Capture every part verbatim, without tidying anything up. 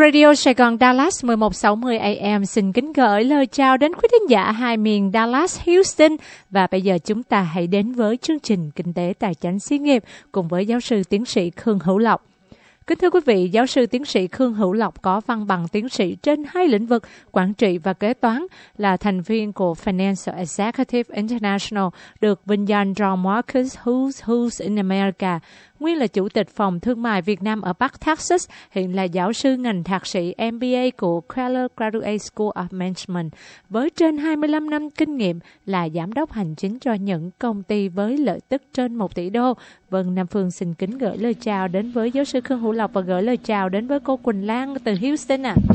Radio Sài Gòn Dallas mười một sáu mươi A M xin kính gửi lời chào đến quý thính giả hai miền Dallas, Houston. Và bây giờ chúng ta hãy đến với chương trình Kinh tế Tài chính Xí nghiệp cùng với giáo sư tiến sĩ Khương Hữu Lộc. Kính thưa quý vị, giáo sư tiến sĩ Khương Hữu Lộc có văn bằng tiến sĩ trên hai lĩnh vực quản trị và kế toán, là thành viên của Financial Executive International, được vinh danh John Marcus Who's Who's in America. Nguyên là chủ tịch phòng thương mại Việt Nam ở Bắc Texas, hiện là giáo sư ngành thạc sĩ M B A của Keller Graduate School of Management, với trên hai mươi lăm năm kinh nghiệm là giám đốc hành chính cho những công ty với lợi tức trên một tỷ đô. Vâng, Nam Phương xin kính gửi lời chào đến với giáo sư Khương Hữu Lộc và gửi lời chào đến với cô Quỳnh Lan từ Houston ạ. À.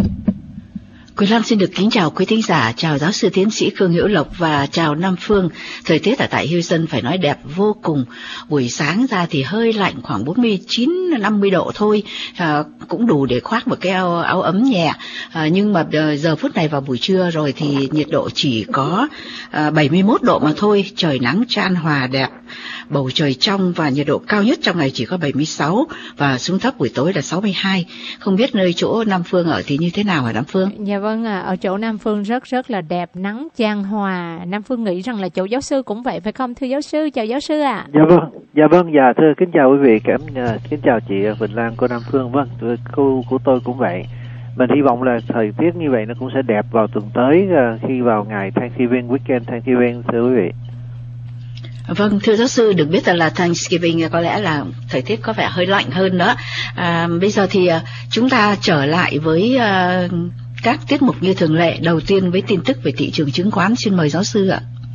Quỳnh Lan xin được kính chào quý thính giả, chào giáo sư tiến sĩ Khương Hữu Lộc và chào Nam Phương. Thời tiết ở tại Houston phải nói đẹp vô cùng. Buổi sáng ra thì hơi lạnh, khoảng bốn mươi chín năm mươi độ thôi, à, cũng đủ để khoác một cái áo, áo ấm nhẹ. À, nhưng mà giờ phút này vào buổi trưa rồi thì nhiệt độ chỉ có à, bảy mươi mốt độ mà thôi, trời nắng chan hòa đẹp, bầu trời trong và nhiệt độ cao nhất trong ngày chỉ có bảy mươi sáu và xuống thấp buổi tối là sáu mươi hai. Không biết nơi chỗ Nam Phương ở thì như thế nào hả Nam Phương? Dạ vâng ạ, à, ở chỗ Nam Phương rất rất là đẹp, nắng chan hòa. Nam Phương nghĩ rằng là chỗ giáo sư cũng vậy phải không thưa giáo sư? Chào giáo sư ạ. À. Dạ vâng, dạ vâng, dạ thưa kính chào quý vị, cảm kính chào chị Quỳnh Lan của Nam Phương. Vâng, cô của tôi cũng vậy. Mình hy vọng là thời tiết như vậy nó cũng sẽ đẹp vào tuần tới khi vào ngày Thanksgiving, weekend Thanksgiving thưa quý vị. Vâng, thưa giáo sư, được biết là Thanksgiving có lẽ là thời tiết có vẻ hơi lạnh hơn nữa. À, bây giờ thì chúng ta trở lại với uh, các tiết mục như thường lệ. Đầu tiên với tin tức về thị trường chứng khoán, xin mời giáo sư ạ.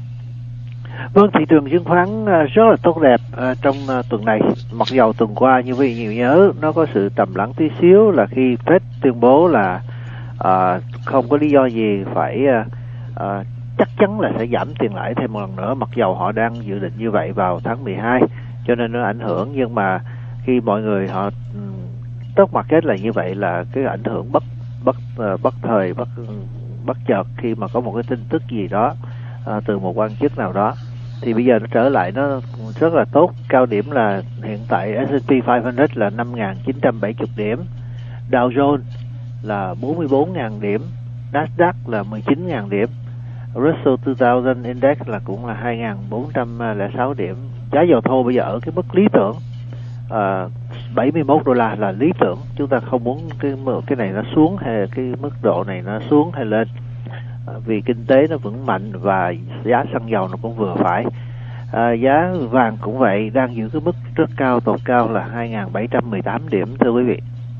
Vâng, thị trường chứng khoán rất là tốt đẹp uh, trong uh, tuần này. Mặc dầu tuần qua như quý vị nhiều nhớ, nó có sự trầm lắng tí xíu là khi Fed tuyên bố là uh, không có lý do gì phải uh, uh, chắc chắn là sẽ giảm tiền lãi thêm một lần nữa, mặc dầu họ đang dự định như vậy vào tháng mười hai, cho nên nó ảnh hưởng. Nhưng mà khi mọi người họ stock market là như vậy, là cái ảnh hưởng bất bất bất thời bất bất chợt khi mà có một cái tin tức gì đó à, từ một quan chức nào đó, thì bây giờ nó trở lại nó rất là tốt. Cao điểm là hiện tại S and P năm trăm là năm nghìn chín trăm bảy mươi điểm, Dow Jones là bốn mươi bốn nghìn điểm, Nasdaq là mười chín nghìn điểm, Russell hai nghìn Index là cũng là hai nghìn bốn trăm lẻ sáu điểm. Giá dầu thô bây giờ ở cái mức lý tưởng, à, bảy mươi mốt đô la là lý tưởng. Chúng ta không muốn cái cái này nó xuống hay cái mức độ này nó xuống hay lên, à, vì kinh tế nó vững mạnh và giá xăng dầu nó cũng vừa phải. À, giá vàng cũng vậy, đang giữ cái mức rất cao, tột cao là hai nghìn bảy trăm mười tám điểm thưa quý vị.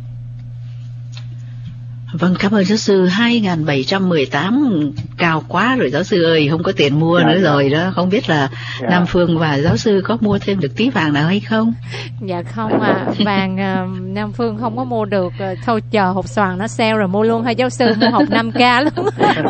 Vâng, cảm ơn giáo sư. Hai nghìn bảy trăm mười tám cao quá rồi giáo sư ơi, không có tiền mua dạ, nữa dạ. rồi đó. Không biết là dạ. Nam Phương và giáo sư có mua thêm được tí vàng nào hay không? Dạ không à, vàng uh, Nam Phương không có mua được. Uh, thôi chờ hộp xoàn nó sale rồi mua luôn hay giáo sư, mua hộp năm K luôn.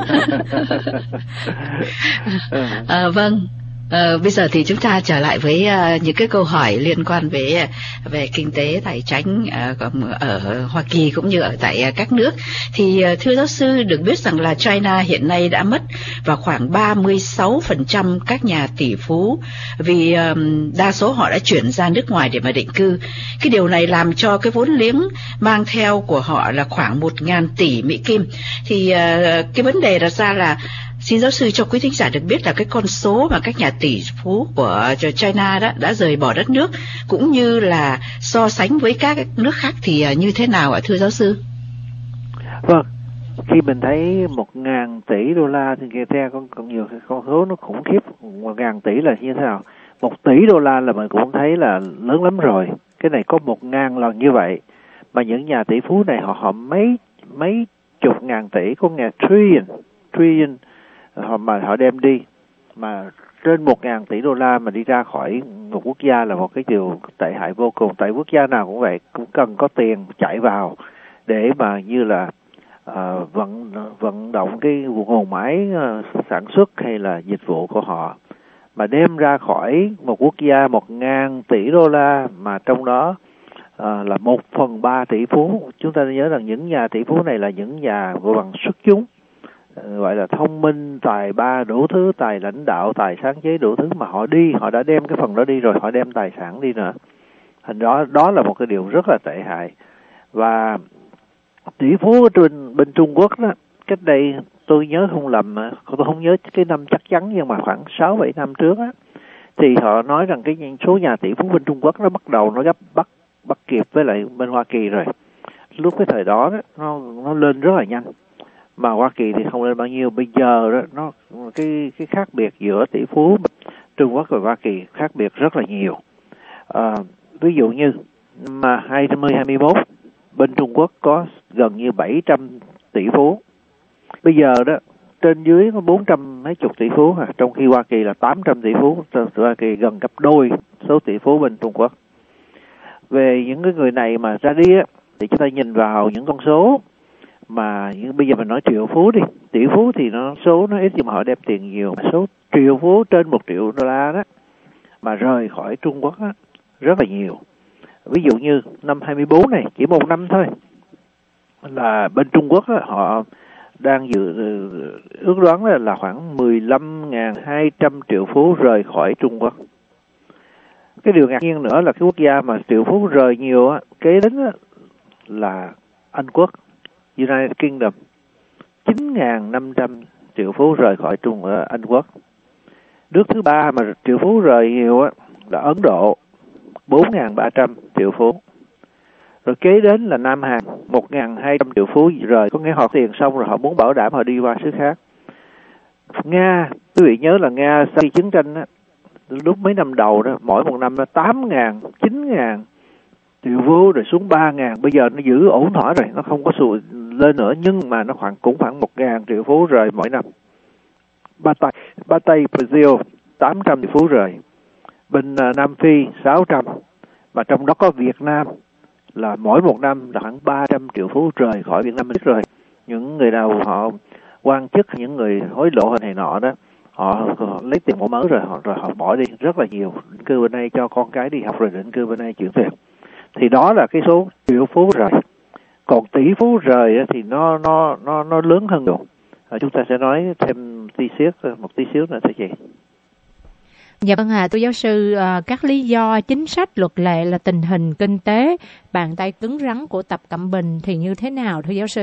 à, vâng. À, bây giờ thì chúng ta trở lại với uh, những cái câu hỏi liên quan về về kinh tế tài chính uh, ở Hoa Kỳ cũng như ở tại uh, các nước. Thì uh, thưa giáo sư, được biết rằng là China hiện nay đã mất vào khoảng ba mươi sáu phần trăm các nhà tỷ phú vì um, đa số họ đã chuyển ra nước ngoài để mà định cư. Cái điều này làm cho cái vốn liếng mang theo của họ là khoảng một nghìn tỷ Mỹ Kim. Thì uh, cái vấn đề đặt ra là xin giáo sư cho quý thính giả được biết là cái con số mà các nhà tỷ phú của China đó đã rời bỏ đất nước, cũng như là so sánh với các nước khác thì như thế nào ạ thưa giáo sư? Vâng, khi mình thấy một ngàn tỷ đô la thì nghe con còn nhiều con số nó khủng khiếp. Một ngàn tỷ là như thế nào? Một tỷ đô la là mình cũng thấy là lớn lắm rồi. Cái này có một ngàn lần như vậy, mà những nhà tỷ phú này họ họ mấy mấy chục ngàn tỷ, có ngàn trillion trillion họ mà họ đem đi, mà trên một ngàn tỷ đô la mà đi ra khỏi một quốc gia là một cái điều tệ hại vô cùng. Tại quốc gia nào cũng vậy, cũng cần có tiền chạy vào để mà như là uh, vận vận động cái nguồn máy uh, sản xuất hay là dịch vụ của họ, mà đem ra khỏi một quốc gia một ngàn tỷ đô la, mà trong đó uh, là một phần ba tỷ phú. Chúng ta nhớ rằng những nhà tỷ phú này là những nhà gọi bằng xuất chúng, gọi là thông minh, tài ba, đủ thứ, tài lãnh đạo, tài sáng chế, đủ thứ, mà họ đi, họ đã đem cái phần đó đi rồi, họ đem tài sản đi nữa. Thành đó đó là một cái điều rất là tệ hại. Và tỷ phú ở bên, bên Trung Quốc đó, cách đây tôi nhớ không lầm, tôi không nhớ cái năm chắc chắn, nhưng mà khoảng sáu bảy năm trước á, thì họ nói rằng cái số nhà tỷ phú bên Trung Quốc nó bắt đầu nó gấp bắt bắt kịp với lại bên Hoa Kỳ rồi. Lúc cái thời đó, đó nó nó lên rất là nhanh, mà Hoa Kỳ thì không lên bao nhiêu. Bây giờ đó nó cái cái khác biệt giữa tỷ phú Trung Quốc và Hoa Kỳ khác biệt rất là nhiều. À, ví dụ như mà hai không hai mốt bên Trung Quốc có gần như bảy trăm tỷ phú, bây giờ đó trên dưới có bốn trăm mấy chục tỷ phú, à, trong khi Hoa Kỳ là tám trăm tỷ phú. Hoa Kỳ gần gấp đôi số tỷ phú bên Trung Quốc. Về những cái người này mà ra đi á, thì chúng ta nhìn vào những con số mà những, bây giờ mình nói triệu phú đi, tỷ phú thì nó số nó ít nhưng mà họ đem tiền nhiều. Số triệu phú trên một triệu đô la đó mà rời khỏi Trung Quốc á, rất là nhiều. Ví dụ như năm hai mươi bốn này, chỉ một năm thôi, là bên Trung Quốc á, họ đang dự ước đoán là, là khoảng mười lăm nghìn hai trăm triệu phú rời khỏi Trung Quốc. Cái điều ngạc nhiên nữa là cái quốc gia mà triệu phú rời nhiều á, kế đến á, là Anh Quốc, United Kingdom, chín nghìn năm trăm triệu phú rời khỏi Trung uh, Anh Quốc. Nước thứ ba mà triệu phú rời nhiều á, là Ấn Độ, bốn nghìn ba trăm triệu phú. Rồi kế đến là Nam Hàn, một nghìn hai trăm triệu phú rời, có nghĩa họ tiền xong rồi họ muốn bảo đảm họ đi qua xứ khác. Nga, quý vị nhớ là Nga sau khi chiến tranh á, lúc mấy năm đầu đó, mỗi một năm là tám nghìn, chín nghìn triệu phú, rồi xuống ba nghìn, bây giờ nó giữ ổn thỏa rồi, nó không có sụt lên nữa, nhưng mà nó khoảng cũng khoảng một nghìn triệu phú rời mỗi năm. Ba Tây, Ba Tây Brazil, tám trăm triệu phú rời. Bên uh, Nam Phi, sáu trăm, mà trong đó có Việt Nam, là mỗi một năm là khoảng ba trăm triệu phú rời khỏi Việt Nam. Rồi những người nào họ quan chức, những người hối lộ này nọ đó, họ, họ lấy tiền mẫu mới rồi họ rồi họ bỏ đi rất là nhiều, định cư bên đây cho con cái đi học, rồi định cư bên đây chuyển về. Thì đó là cái số triệu phú rời. Còn tỷ phú rời thì nó nó nó nó lớn hơn nhiều. À, chúng ta sẽ nói thêm tí xíu một tí xíu nữa thưa chị. Dạ vâng ạ, à, tôi giáo sư, à, các lý do, chính sách, luật lệ là tình hình kinh tế, bàn tay cứng rắn của Tập Cận Bình thì như thế nào thưa giáo sư?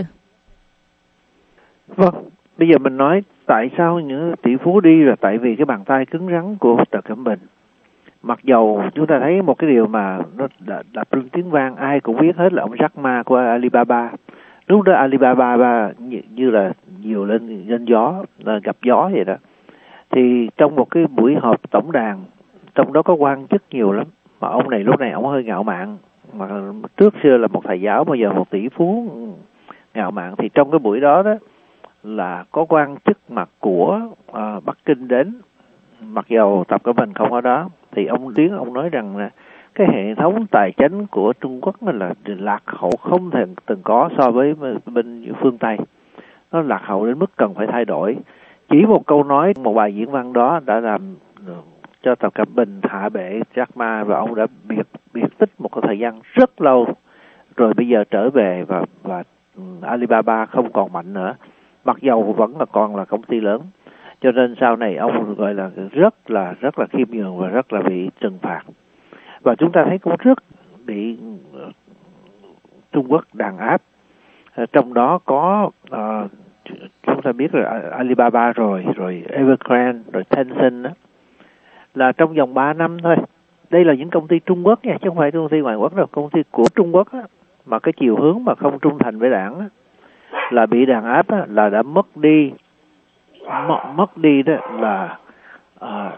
Vâng, bây giờ mình nói tại sao những tỷ phú đi là tại vì cái bàn tay cứng rắn của Tập Cận Bình. Mặc dầu chúng ta thấy một cái điều mà nó đã, đã trưng tiếng vang, ai cũng biết hết là ông Jack Ma của Alibaba. Lúc đó Alibaba như, như là nhiều lên lên gió, là gặp gió vậy đó. Thì trong một cái buổi họp tổng đàn, trong đó có quan chức nhiều lắm, mà ông này lúc này ông hơi ngạo mạn, mà trước xưa là một thầy giáo, bây giờ một tỷ phú ngạo mạn. Thì trong cái buổi đó đó là có quan chức mà của uh, Bắc Kinh đến, mặc dầu Tập Cận Bình không ở đó, thì ông tiếng ông nói rằng là cái hệ thống tài chính của Trung Quốc là lạc hậu không thể từng có so với bên phương Tây, nó lạc hậu đến mức cần phải thay đổi. Chỉ một câu nói, một bài diễn văn đó đã làm cho Tập Cận Bình hạ bệ Jack Ma, và ông đã biệt biệt tích một thời gian rất lâu, rồi bây giờ trở về và và Alibaba không còn mạnh nữa, mặc dầu vẫn là còn là công ty lớn. Cho nên sau này ông gọi là rất là rất là khiêm nhường và rất là bị trừng phạt. Và chúng ta thấy cũng rất bị Trung Quốc đàn áp. Trong đó có uh, chúng ta biết là Alibaba rồi, rồi Evergrande, rồi Tencent đó, là trong vòng ba năm thôi. Đây là những công ty Trung Quốc nha, chứ không phải công ty ngoại quốc đâu, công ty của Trung Quốc á, mà cái chiều hướng mà không trung thành với đảng á, là bị đàn áp á, là đã mất đi mất, mất đi đó là uh,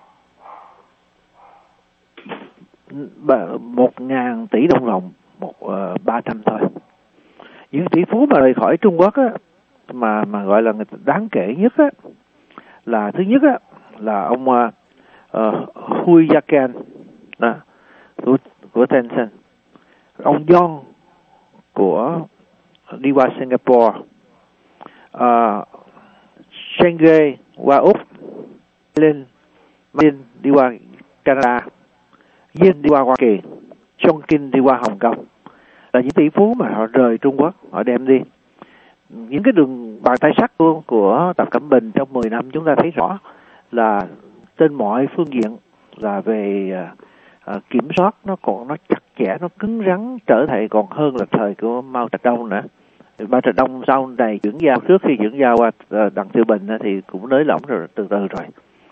một ngàn tỷ đồng đồng, một uh, ba trăm thôi. Những tỷ phú mà rời khỏi Trung Quốc á, mà mà gọi là đáng kể nhất á, là thứ nhất á là ông uh, uh, Hui Yaqian đó, của, của Tencent, ông John của đi qua Singapore, uh, Sergey qua Úc, Lên Martin đi qua Canada, Yin đi qua Hoa Kỳ, John King đi qua Hồng Kông, là những tỷ phú mà họ rời Trung Quốc, họ đem đi. Những cái đường bàn tay sắt của, của Tập Cận Bình trong mười năm chúng ta thấy rõ là trên mọi phương diện là về uh, uh, kiểm soát nó còn nó chặt chẽ, nó cứng rắn, trở thành còn hơn là thời của Mao Trạch Đông nữa. Mao Trạch Đông sau này chuyển giao, trước khi chuyển giao qua Đặng Tiểu Bình thì cũng nới lỏng rồi từ từ rồi.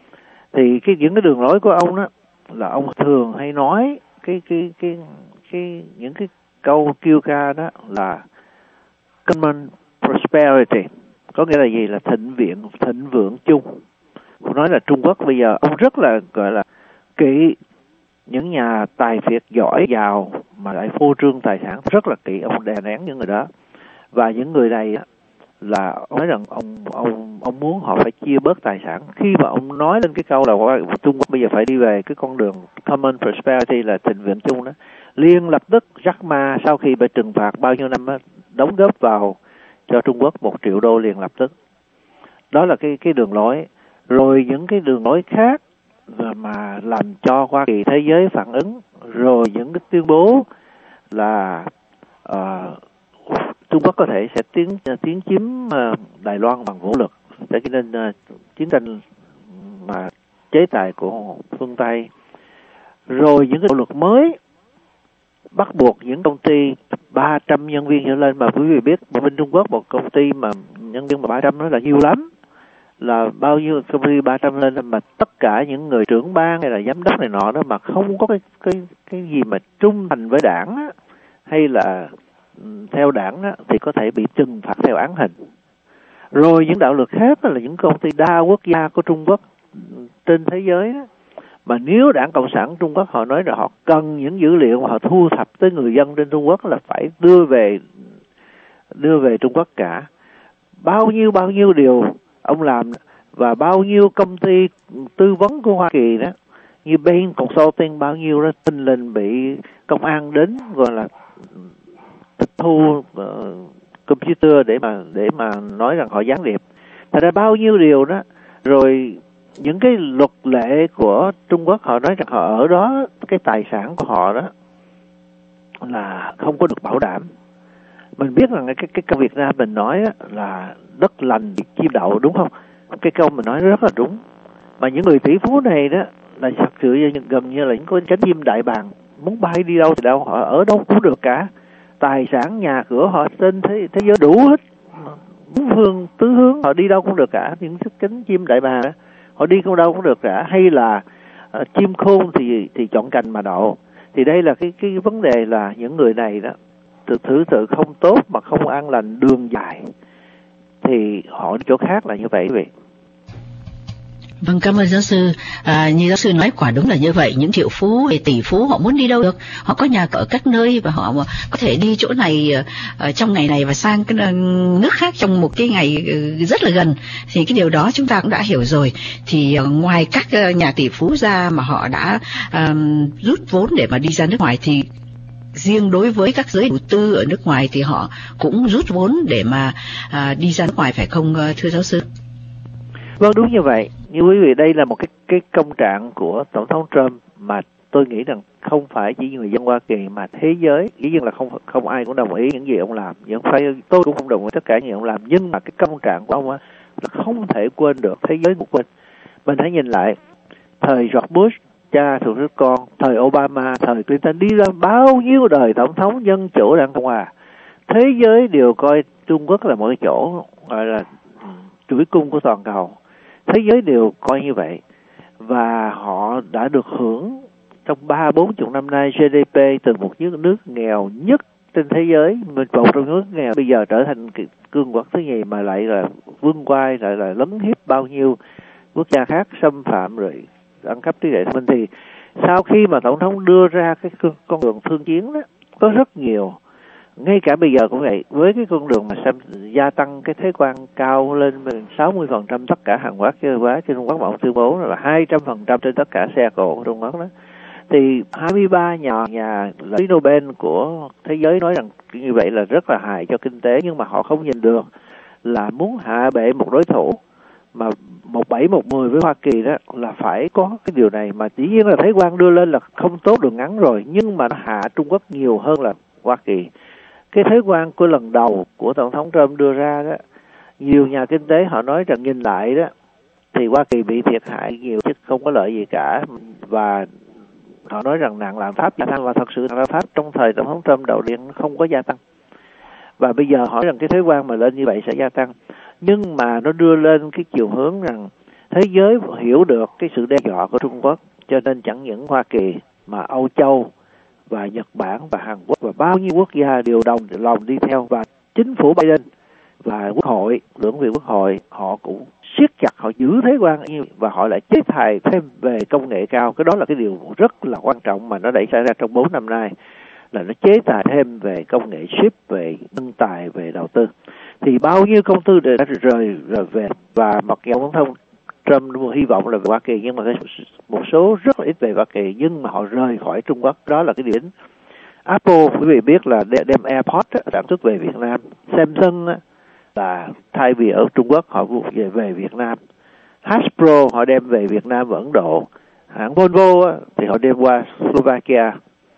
Thì cái những cái đường lối của ông đó là ông thường hay nói cái cái cái cái những cái câu kêu ca đó là common prosperity, có nghĩa là gì, là thịnh vượng thịnh vượng chung. Ông nói là Trung Quốc bây giờ ông rất là gọi là kỵ những nhà tài phiệt giỏi giàu mà lại phô trương tài sản, rất là kỵ, ông đè nén những người đó. Và những người này là ông nói rằng ông ông ông muốn họ phải chia bớt tài sản. Khi mà ông nói lên cái câu là Trung Quốc bây giờ phải đi về cái con đường common prosperity là thịnh vượng chung đó, liền lập tức Jack Ma sau khi bị trừng phạt bao nhiêu năm đó, đóng góp vào cho Trung Quốc một triệu đô liền lập tức. Đó là cái cái đường lối. Rồi những cái đường lối khác mà làm cho Hoa Kỳ thế giới phản ứng, rồi những cái tuyên bố là uh, Trung Quốc có thể sẽ tiến tiến chiếm uh, Đài Loan bằng vũ lực, cho nên uh, chiến tranh mà chế tài của phương Tây. Rồi những cái bộ luật mới bắt buộc những công ty ba trăm nhân viên trở lên, mà quý vị biết bên Trung Quốc một công ty mà nhân viên mà ba trăm đó là nhiều lắm, là bao nhiêu công ty ba trăm lên, mà tất cả những người trưởng ban hay là giám đốc này nọ đó mà không có cái cái cái gì mà trung thành với đảng á, hay là theo đảng á, thì có thể bị trừng phạt theo án hình. Rồi những đạo luật khác là những công ty đa quốc gia của Trung Quốc trên thế giới á, mà nếu Đảng Cộng sản Trung Quốc họ nói là họ cần những dữ liệu mà họ thu thập tới người dân trên Trung Quốc là phải đưa về đưa về Trung Quốc cả. Bao nhiêu bao nhiêu điều ông làm, và bao nhiêu công ty tư vấn của Hoa Kỳ đó như Bain Consulting, bao nhiêu đó tin lên bị công an đến gọi là tịch thu uh, computer để mà để mà nói rằng họ gián điệp. Thật ra bao nhiêu điều đó. Rồi những cái luật lệ của Trung Quốc họ nói rằng họ ở đó, cái tài sản của họ đó là không có được bảo đảm. Mình biết rằng cái cái câu Việt Nam mình nói là đất lành chim đậu, đúng không? Cái câu mình nói rất là đúng. Mà những người tỷ phú này đó là thật sự gần như là những con cánh chim đại bàng, muốn bay đi đâu thì đâu, họ ở đâu cũng được cả. Tài sản nhà cửa họ trên thế, thế giới đủ hết, bốn phương tứ hướng họ đi đâu cũng được cả. Những cánh chim đại bàng đó, họ đi không đâu cũng được cả. Hay là uh, chim khôn thì thì chọn cành mà đậu. Thì đây là cái cái vấn đề là những người này đó tự thứ tự không tốt mà không an lành đường dài, thì họ đi chỗ khác là như vậy quý vị. Vâng, cảm ơn giáo sư. À, như giáo sư nói quả đúng là như vậy. Những triệu phú, tỷ phú họ muốn đi đâu được, họ có nhà ở các nơi và họ có thể đi chỗ này uh, trong ngày này và sang cái nước khác trong một cái ngày uh, rất là gần. Thì cái điều đó chúng ta cũng đã hiểu rồi. Thì uh, ngoài các uh, nhà tỷ phú ra mà họ đã uh, rút vốn để mà đi ra nước ngoài, thì riêng đối với các giới đầu tư ở nước ngoài thì họ cũng rút vốn để mà uh, đi ra nước ngoài, phải không uh, thưa giáo sư? Vâng, đúng như vậy. Như quý vị, đây là một cái cái công trạng của Tổng thống Trump mà tôi nghĩ rằng không phải chỉ người dân Hoa Kỳ mà thế giới, dĩ nhiên là không không ai cũng đồng ý những gì ông làm, nhưng phải tôi cũng không đồng ý tất cả những gì ông làm, nhưng mà cái công trạng của ông á là không thể quên được, thế giới một quên. Mình hãy nhìn lại thời George Bush, cha thường rất con, thời Obama, thời Clinton, đi ra bao nhiêu đời tổng thống dân chủ Đảng Cộng hòa, thế giới đều coi Trung Quốc là một cái chỗ gọi là chuỗi cung của toàn cầu. Thế giới đều coi như vậy, và họ đã được hưởng trong ba bốn chục năm nay giê đê pê từ một nước nghèo nhất trên thế giới, mình một trong nước nghèo bây giờ trở thành cường quốc thứ nhì, mà lại là vương quay, lại là lấn hiếp bao nhiêu quốc gia khác, xâm phạm rồi ăn cắp trí tuệ thông minh. Thì sau khi mà tổng thống đưa ra cái con đường thương chiến đó, có rất nhiều, ngay cả bây giờ cũng vậy, với cái con đường mà gia tăng cái thuế quan cao lên sáu mươi phần trăm tất cả hàng hóa hóa trên Trung Quốc, mà ông tuyên bố là hai trăm phần trăm trên tất cả xe cộ của Trung Quốc đó, thì hai mươi ba nhà nhà lý Nobel của thế giới nói rằng như vậy là rất là hại cho kinh tế, nhưng mà họ không nhìn được là muốn hạ bệ một đối thủ mà một bảy một mười với Hoa Kỳ đó là phải có cái điều này. Mà dĩ nhiên là thuế quan đưa lên là không tốt đường ngắn rồi, nhưng mà nó hạ Trung Quốc nhiều hơn là Hoa Kỳ. Cái thuế quan của lần đầu của Tổng thống Trump đưa ra đó, nhiều nhà kinh tế họ nói rằng nhìn lại đó thì Hoa Kỳ bị thiệt hại nhiều chứ không có lợi gì cả, và họ nói rằng nạn lạm phát gia tăng, và thật sự nạn lạm phát trong thời Tổng thống Trump đầu tiên không có gia tăng. và bây giờ hỏi rằng cái thuế quan mà lên như vậy sẽ gia tăng, nhưng mà nó đưa lên cái chiều hướng rằng thế giới hiểu được cái sự đe dọa của Trung Quốc, cho nên chẳng những Hoa Kỳ mà Âu Châu và Nhật Bản và Hàn Quốc và bao nhiêu quốc gia đều đồng lòng đi theo, và chính phủ Biden và quốc hội, lưỡng viện quốc hội họ cũng siết chặt, họ giữ thuế quan và họ lại chế tài thêm về công nghệ cao. Cái đó là cái điều rất là quan trọng mà nó đẩy xảy ra trong bốn năm nay, là nó chế tài thêm về công nghệ chip, về nhân tài, về đầu tư. Thì bao nhiêu công ty đều đã rời rời về, và mặc dù tổng thống Trump hy vọng là về Hoa Kỳ, nhưng mà một số rất là ít về Hoa Kỳ, nhưng mà họ rời khỏi Trung Quốc. Đó là cái điểm. Apple quý vị biết là đem AirPods sản xuất về Việt Nam. Samsung là thay vì ở Trung Quốc họ về về Việt Nam. Hasbro họ đem về Việt Nam và Ấn Độ. Hãng Volvo thì họ đem qua Slovakia.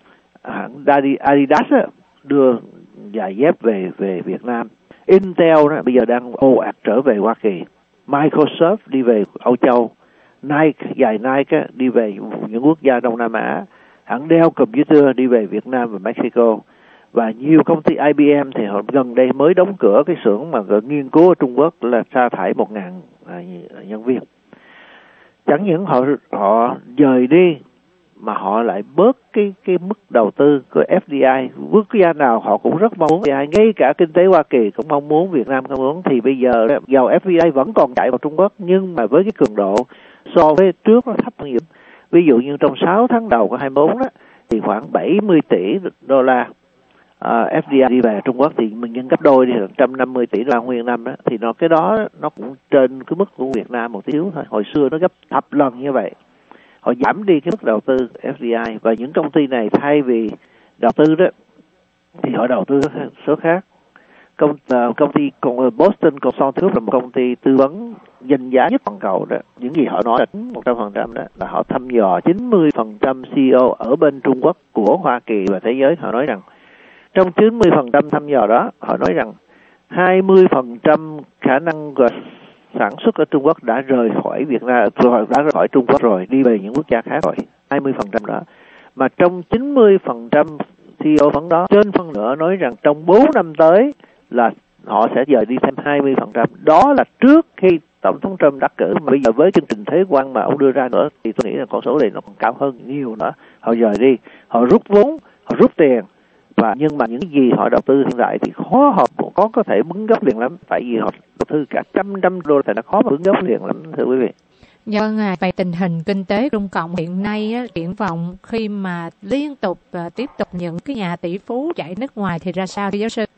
Hãng Adidas đưa giày dép về về Việt Nam. Intel đó, bây giờ đang ồ ạt trở về Hoa Kỳ. Microsoft đi về Âu Châu. Nike, giày Nike đi về những quốc gia Đông Nam Á. Hãng Dell Computer đi về Việt Nam và Mexico. Và nhiều công ty I B M thì họ gần đây mới đóng cửa cái xưởng mà nghiên cứu ở Trung Quốc, là sa thải một ngàn nhân viên. Chẳng những họ họ dời đi mà họ lại bớt cái cái mức đầu tư của F D I. Quốc gia nào họ cũng rất mong muốn F D I, ngay cả kinh tế Hoa Kỳ cũng mong muốn, Việt Nam không muốn. Thì bây giờ dầu F D I vẫn còn chạy vào Trung Quốc, nhưng mà với cái cường độ so với trước nó thấp hơn nhiều. Ví dụ như trong sáu tháng đầu của hai mươi bốn đó thì khoảng bảy mươi tỷ đô la uh, F D I đi về Trung Quốc, thì mình nhân gấp đôi đi là một trăm năm mươi tỷ đô la nguyên năm đó, thì nó cái đó nó cũng trên cái mức của Việt Nam một tí xíu thôi. Hồi xưa nó gấp thập lần như vậy. Họ giảm đi cái mức đầu tư F D I, và những công ty này thay vì đầu tư đó thì họ đầu tư số khác. Công uh, công ty Boston Consulting Group là một công ty tư vấn danh giá nhất toàn cầu đó. Những gì họ nói là một trăm phần trăm đó là họ thăm dò chín mươi phần trăm C E O ở bên Trung Quốc của Hoa Kỳ và thế giới. Họ nói rằng trong chín mươi phần trăm thăm dò đó, họ nói rằng hai mươi phần trăm khả năng sản xuất ở Trung Quốc đã rời khỏi Việt Nam, rồi đã rời khỏi Trung Quốc rồi, đi về những quốc gia khác rồi. hai mươi phần trăm đó. Mà trong chín mươi phần trăm C E O phấn đó, trên phân nửa nói rằng trong bốn năm tới là họ sẽ dời đi thêm hai mươi phần trăm. Đó là trước khi Tổng thống Trump đắc cử. Mà bây giờ với chương trình thuế quan mà ông đưa ra nữa thì tôi nghĩ là con số này nó còn cao hơn nhiều nữa. Họ dời đi, họ rút vốn, họ rút tiền. Và nhưng mà những gì họ đầu tư hiện tại thì khó họ có có thể bứng gốc liền lắm. Tại vì họ đầu tư cả trăm trăm đô la thì nó khó mà bứng gốc liền lắm, thưa quý vị. Dạ vâng ạ, về tình hình kinh tế Trung Cộng hiện nay á, triển vọng khi mà liên tục uh, tiếp tục những cái nhà tỷ phú chạy nước ngoài thì ra sao thưa giáo sư?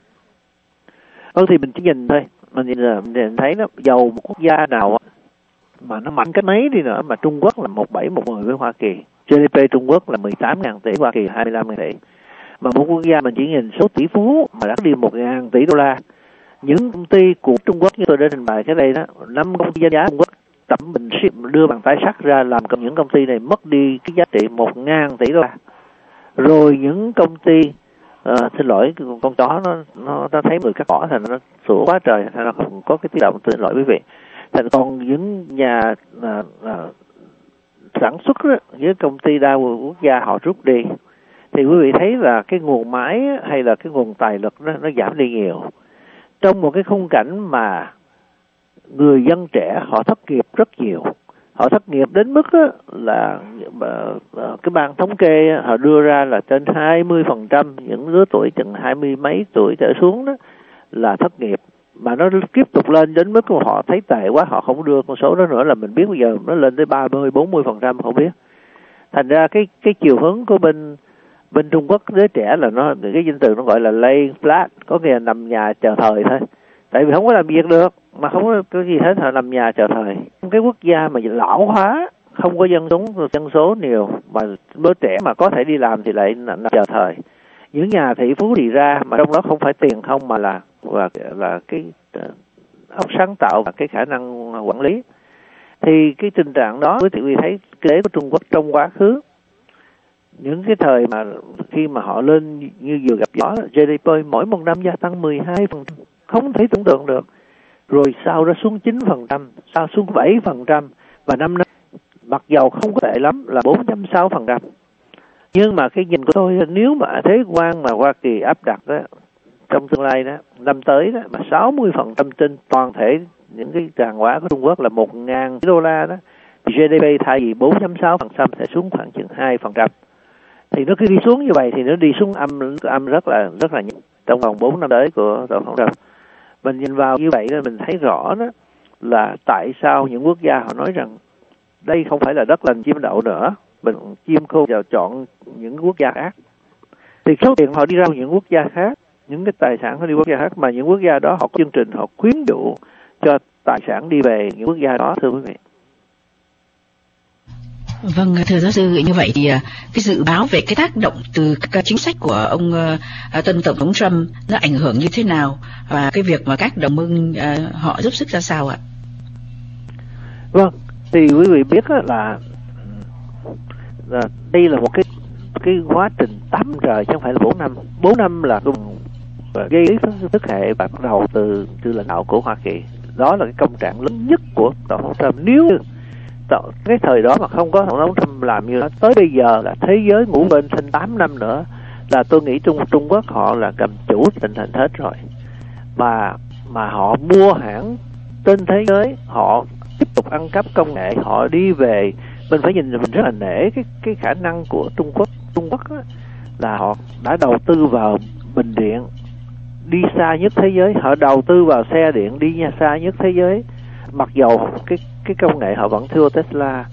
Ừ thì mình chỉ nhìn thôi, mình nhìn là mình thấy nó giàu một quốc gia nào mà nó mạnh cái mấy đi nữa mà Trung Quốc là một bảy một mười với Hoa Kỳ, G D P Trung Quốc là mười tám ngàn tỷ, Hoa Kỳ hai mươi lăm ngàn tỷ. Mà một quốc gia mình chỉ nhìn số tỷ phú mà đã đi một ngàn tỷ đô la. Những công ty của Trung Quốc như tôi đã trình bày cái đây đó, năm công ty danh giá Trung Quốc tẩm bình đưa bằng tay sắt ra làm những công ty này mất đi cái giá trị một ngàn tỷ đô la. Rồi những công ty uh, xin lỗi con chó nó nó nó thấy người cắt cỏ thì nó sủa quá trời, nó không có cái tiếng động, xin lỗi quý vị. Thành còn những nhà uh, uh, sản xuất đó, với công ty đa quốc gia họ rút đi, thì quý vị thấy là cái nguồn máy hay là cái nguồn tài lực nó, nó giảm đi nhiều. Trong một cái khung cảnh mà người dân trẻ họ thất nghiệp rất nhiều, họ thất nghiệp đến mức là cái ban thống kê họ đưa ra là trên hai mươi phần trăm những lứa tuổi chừng hai mươi mấy tuổi trở xuống đó là thất nghiệp. Mà nó tiếp tục lên đến mức mà họ thấy tệ quá, họ không đưa con số đó nữa, là mình biết bây giờ nó lên tới ba mươi bốn mươi phần trăm không biết. Thành ra cái cái chiều hướng của bên bên Trung Quốc đứa trẻ là nó cái danh từ nó gọi là lay flat, có nghĩa là nằm nhà chờ thời thôi. Tại vì không có làm việc được, mà không có cái gì hết, họ nằm nhà chờ thời. Cái quốc gia mà lão hóa, không có dân số dân số nhiều, mà đứa trẻ mà có thể đi làm thì lại nằm chờ thời. Những nhà tỷ phú đi ra mà trong đó không phải tiền không, mà là là, là cái óc sáng tạo và cái khả năng quản lý. Thì cái tình trạng đó quý vị thấy kinh tế của Trung Quốc trong quá khứ, những cái thời mà khi mà họ lên như vừa gặp gió, G D P mỗi một năm gia tăng mười hai phần trăm, không thể tưởng tượng được. Rồi sau đó xuống chín phần trăm, sau xuống bảy phần trăm, và năm nay mặc dầu không có tệ lắm là bốn phẩy sáu phần trăm. Nhưng mà cái nhìn của tôi, nếu mà thế quan mà Hoa Kỳ áp đặt đó, trong tương lai đó, năm tới đó, mà sáu mươi phần trăm trên toàn thể những cái hàng hóa của Trung Quốc là một nghìn đô la đó, thì giê đê pê thay vì bốn phẩy sáu phần trăm sẽ xuống khoảng chừng hai phần trăm. Thì nó cứ đi xuống như vậy thì nó đi xuống âm âm rất là rất là nhanh trong vòng bốn năm tới của tổng thống Trump. Mình nhìn vào như vậy nên mình thấy rõ đó là tại sao những quốc gia họ nói rằng đây không phải là đất lành chim đậu nữa, mình chim khô vào chọn những quốc gia khác. Thì số tiền họ đi ra những quốc gia khác, những cái tài sản họ đi quốc gia khác, mà những quốc gia đó họ có chương trình họ khuyến dụ cho tài sản đi về những quốc gia đó, thưa quý vị. Vâng, thưa giáo sư, như vậy thì cái dự báo về cái tác động từ các chính sách của ông uh, tân tổng thống Trump nó ảnh hưởng như thế nào, và cái việc mà các đồng minh uh, họ giúp sức ra sao ạ? Vâng, thì quý vị biết là, là đây là một cái cái quá trình tám trời chứ không phải là bốn năm. Bốn năm là gây tức hệ bắt đầu từ từ lãnh đạo của Hoa Kỳ. Đó là cái công trạng lớn nhất của tổng thống Trump. Nếu cái thời đó mà không có tổng thống Trump làm như đó, tới bây giờ là thế giới ngủ bên thêm tám năm nữa là tôi nghĩ Trung Trung Quốc họ là cầm chủ tình hình hết rồi. Mà mà họ mua hãng trên thế giới, họ tiếp tục ăn cắp công nghệ, họ đi về. Mình phải nhìn, mình rất là nể cái cái khả năng của Trung Quốc. Trung Quốc á, là họ đã đầu tư vào bình điện đi xa nhất thế giới, họ đầu tư vào xe điện đi xa nhất thế giới. Mặc dầu cái cái công nghệ họ vẫn thua Tesla,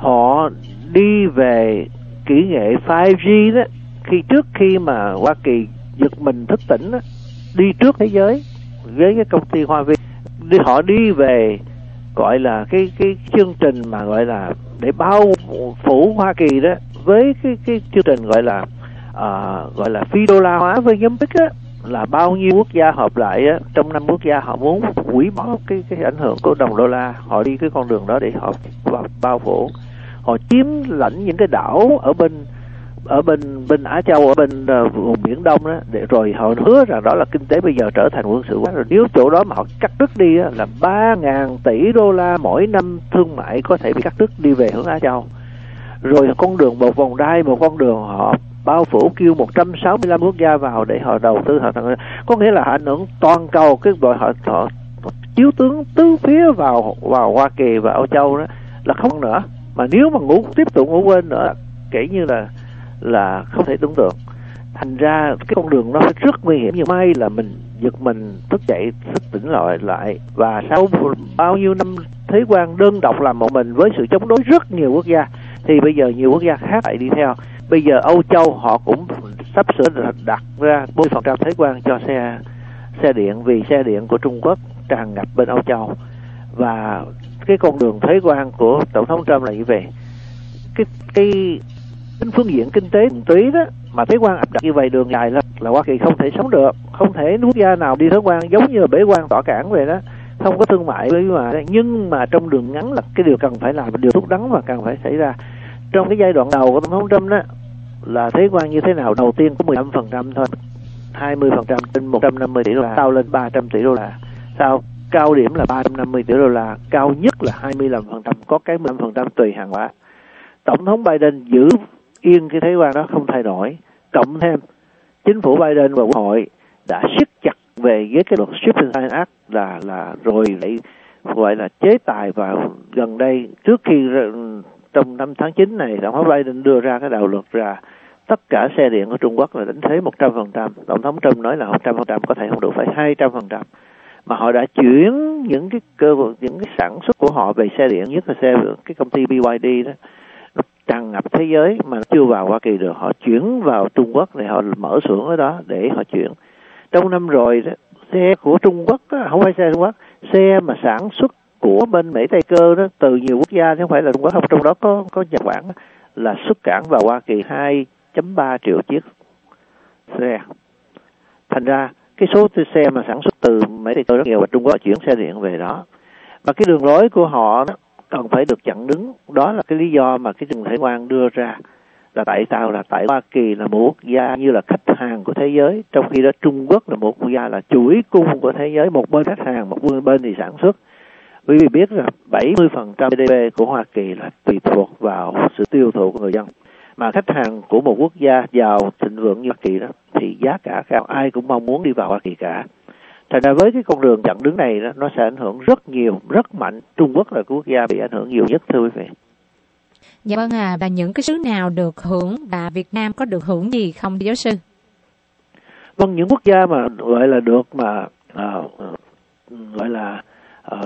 họ đi về kỹ nghệ năm G đó, khi trước khi mà Hoa Kỳ giật mình thức tỉnh đó, đi trước thế giới với cái công ty Huawei, đi họ đi về gọi là cái cái chương trình mà gọi là để bao phủ Hoa Kỳ đó với cái cái chương trình gọi là uh, gọi là phi đô la hóa với nhóm bích á, là bao nhiêu quốc gia hợp lại á, trong năm quốc gia họ muốn hủy bỏ cái cái ảnh hưởng của đồng đô la, họ đi cái con đường đó để họ bao phủ, họ chiếm lãnh những cái đảo ở bên ở bên bên Á Châu, ở bên uh, vùng Biển Đông đó, để rồi họ hứa rằng đó là kinh tế bây giờ trở thành quân sự hóa. Rồi nếu chỗ đó mà họ cắt đứt đi á, là ba ngàn tỷ đô la mỗi năm thương mại có thể bị cắt đứt đi về hướng Á Châu. Rồi con đường một vòng đai, một con đường họ bao phủ kêu một trăm sáu mươi lăm quốc gia vào để họ đầu tư, họ có nghĩa là ảnh hưởng toàn cầu, cái gọi họ, họ, họ chiếu tướng tứ phía vào vào Hoa Kỳ và Âu Châu đó là không nữa. Mà nếu mà ngủ tiếp tục ngủ quên nữa, kể như là là không thể tưởng tượng. Thành ra cái con đường nó rất nguy hiểm. Nhưng may là mình giật mình thức dậy, thức tỉnh lại lại và sau bao nhiêu năm thế quan đơn độc làm một mình với sự chống đối rất nhiều quốc gia, thì bây giờ nhiều quốc gia khác lại đi theo. Bây giờ Âu Châu họ cũng sắp sửa đặt ra bốn mươi phần trăm thuế quan cho xe xe điện, vì xe điện của Trung Quốc tràn ngập bên Âu Châu. Và cái con đường thuế quan của tổng thống Trump là như vậy. Cái cái trên phương diện kinh tế thuần túy đó mà thuế quan áp đặt như vậy đường dài là, là Hoa Kỳ không thể sống được, không thể quốc gia nào đi thuế quan giống như là bế quan tỏa cảng vậy đó, không có thương mại với mà. Nhưng mà trong đường ngắn là cái điều cần phải làm, điều thúc đắn mà cần phải xảy ra. Trong cái giai đoạn đầu của tổng thống Trump đó là thuế quan như thế nào? Đầu tiên có mười lăm phần trăm thôi, hai mươi phần trăm trên một trăm năm mươi tỷ đô la, sau lên ba trăm tỷ đô la, sau cao điểm là ba trăm năm mươi tỷ đô la, cao nhất là hai mươi lăm phần trăm, có cái mười lăm phần trăm tùy hàng hóa. Tổng thống Biden giữ yên cái thuế quan đó không thay đổi, cộng thêm chính phủ Biden và quốc hội đã siết chặt về với cái luật Shipping Act là là rồi lại gọi là chế tài vào gần đây. Trước khi trong năm tháng chín này, tổng thống Biden đưa ra cái đạo luật ra tất cả xe điện của Trung Quốc là đánh thuế một trăm phần trăm. Tổng thống Trump nói là một trăm phần trăm, có thể không đủ, phải hai trăm phần trăm. Mà họ đã chuyển những cái cơ những cái sản xuất của họ về xe điện, nhất là xe cái công ty bê i đê đó, nó tràn ngập thế giới mà chưa vào Hoa Kỳ được, họ chuyển vào Trung Quốc để họ mở xưởng ở đó để họ chuyển. Trong năm rồi đó, xe của Trung Quốc đó, không phải xe Trung Quốc, xe mà sản xuất của bên Mỹ Tây Cơ đó, từ nhiều quốc gia chứ không phải là Trung Quốc không, trong đó có có Nhật Bản đó, là xuất cảng vào Hoa Kỳ hai phẩy ba triệu chiếc xe. Thành ra cái số xe mà sản xuất từ Mỹ Tây Cơ rất nhiều và Trung Quốc chuyển xe điện về đó. Và cái đường lối của họ đó cần phải được chặn đứng. Đó là cái lý do mà cái trường thuế quan đưa ra là tại sao là tại Hoa Kỳ là một quốc gia như là khách hàng của thế giới, trong khi đó Trung Quốc là một quốc gia là chuỗi cung của thế giới, một bên khách hàng, một bên thì sản xuất. Quý vị biết là bảy mươi phần trăm giê đê pê của Hoa Kỳ là tùy thuộc vào sự tiêu thụ của người dân. mà khách hàng của một quốc gia giàu thịnh vượng như Hoa Kỳ đó thì giá cả cao, ai cũng mong muốn đi vào Hoa Kỳ cả. Thành ra với cái con đường chặng đứng này đó, nó sẽ ảnh hưởng rất nhiều, rất mạnh. Trung Quốc là quốc gia bị ảnh hưởng nhiều nhất, thưa quý vị. Dạ vâng à, và những cái xứ nào được hưởng và Việt Nam có được hưởng gì không giáo sư? Vâng, những quốc gia mà gọi là được mà à, gọi là à,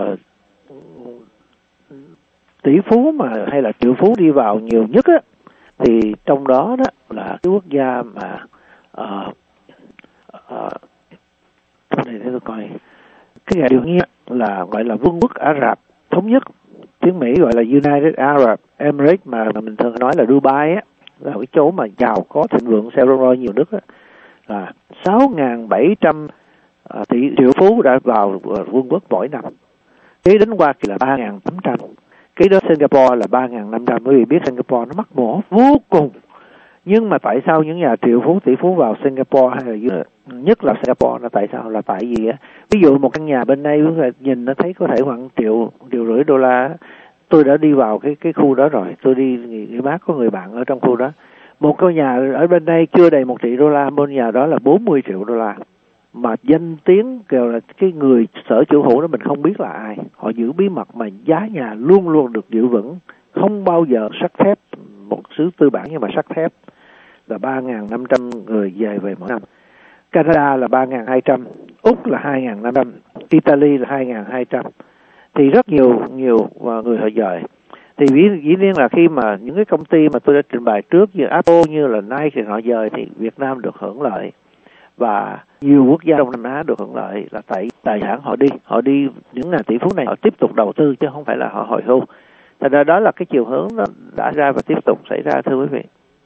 tỷ phú mà hay là triệu phú đi vào nhiều nhất á, thì trong đó đó là cái quốc gia mà à, à, này để tôi coi cái ngày đương nhiên là gọi là Vương quốc Ả Rập Thống Nhất, tiếng Mỹ gọi là United Arab Emirates, mà mình thường nói là Dubai á, là cái chỗ mà giàu có thịnh vượng xe Rolls nhiều nước á, là sáu nghìn bảy trăm tỷ triệu phú đã vào vương quốc mỗi năm. Kế đến Hoa Kỳ là ba nghìn tám trăm, kế đó Singapore là ba nghìn năm trăm. Quý vị biết Singapore nó mắc mổ vô cùng, nhưng mà tại sao những nhà triệu phú tỷ phú vào Singapore, hay là nhất là Singapore, là tại sao? Là tại vì á, ví dụ một căn nhà bên đây nhìn nó thấy có thể khoảng triệu triệu rưỡi đô la. Tôi đã đi vào cái cái khu đó rồi, tôi đi nghỉ mát, có người bạn ở trong khu đó. Một căn nhà ở bên đây chưa đầy một tỷ đô la, bên nhà đó là bốn mươi triệu đô la. Mà danh tiếng kêu là cái người sở chủ hữu đó mình không biết là ai, họ giữ bí mật mà giá nhà luôn luôn được giữ vững, không bao giờ sắt thép. Một xứ tư bản nhưng mà sắt thép, là ba nghìn năm trăm người về về mỗi năm. Canada là ba nghìn hai trăm, Úc là hai nghìn năm trăm, Italy là hai nghìn hai trăm. Thì rất nhiều nhiều người họ dời. Thì dĩ nhiên là khi mà những cái công ty mà tôi đã trình bày trước như Apple, như là Nike họ dời, thì Việt Nam được hưởng lợi. Và nhiều quốc gia Đông Nam Á được hưởng lợi là tại tài sản họ đi, họ đi những nhà tỷ phú này họ tiếp tục đầu tư chứ không phải là họ hồi hưu. Thành ra đó là cái chiều hướng nó đã ra và tiếp tục xảy ra, thưa quý vị.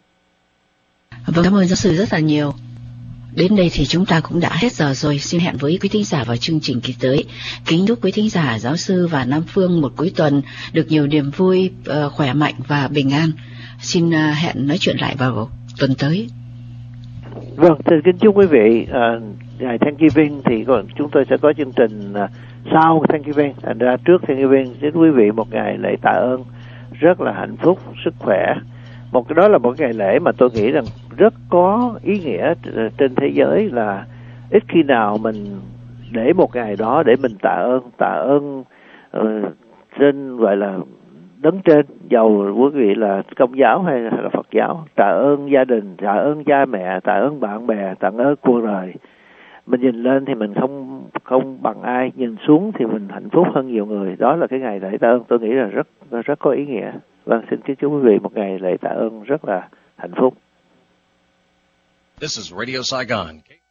Vâng, cảm ơn giáo sư rất là nhiều. Đến đây thì chúng ta cũng đã hết giờ rồi. Xin hẹn với quý thính giả vào chương trình kỳ tới. Kính chúc quý thính giả, giáo sư và Nam Phương một cuối tuần được nhiều niềm vui, uh, khỏe mạnh và bình an. Xin uh, hẹn nói chuyện lại vào tuần tới. Vâng, xin kính chúc quý vị uh, ngày Thanksgiving thì chúng tôi sẽ có chương trình uh, sau Thanksgiving. Thành ra trước Thanksgiving xin quý vị một ngày lễ tạ ơn rất là hạnh phúc, sức khỏe. Một cái đó là một ngày lễ mà tôi nghĩ rằng rất có ý nghĩa trên thế giới, là ít khi nào mình để một ngày đó để mình tạ ơn, tạ ơn uh, trên gọi là đấng trên, dầu quý vị là Công giáo hay là Phật giáo, tạ ơn gia đình, tạ ơn cha mẹ, tạ ơn bạn bè, tạ ơn cuộc đời. Mình nhìn lên thì mình không không bằng ai, nhìn xuống thì mình hạnh phúc hơn nhiều người. Đó là cái ngày lễ tạ ơn, tôi nghĩ là rất rất có ý nghĩa. Vâng, xin kính chúc quý vị một ngày lễ tạ ơn rất là hạnh phúc. This is Radio Saigon.